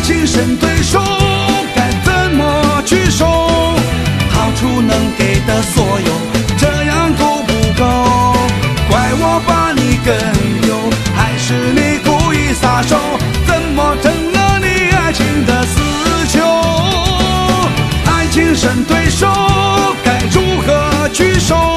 情神对手，该怎么去收？好处能给的所有，这样够不够？怪我把你更丢，还是你故意撒手？怎么成了你爱情的死囚？爱情神对手，该如何去收？